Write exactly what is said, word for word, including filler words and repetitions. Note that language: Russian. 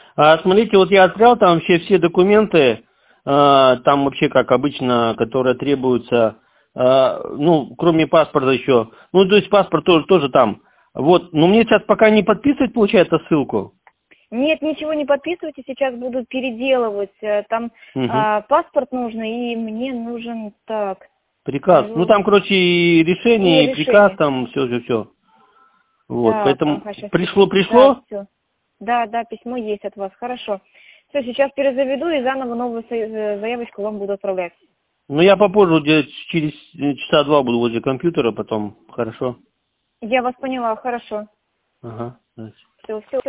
А смотрите, вот я отправил там вообще все документы, э, там вообще как обычно, которые требуются, э, ну, кроме паспорта еще. Ну, то есть паспорт тоже, тоже там. Вот, но мне сейчас пока не подписывать, получается, ссылку. Нет, ничего не подписывайте, сейчас буду переделывать. Э, Там Угу. а, паспорт нужно, и мне нужен так. Приказ. Ну, там, короче, и решение, И и приказ, решение. там все, все, все. Вот, Так, поэтому ага, сейчас. пришло, Да, пришло. все. Да, да, письмо есть от вас. Хорошо. Все, сейчас перезаведу и заново новую со- э, заявочку вам буду отправлять. Ну, я попозже, где-то через э, часа два буду возле компьютера, потом, хорошо. Я вас поняла, хорошо. Ага, значит. Все, все.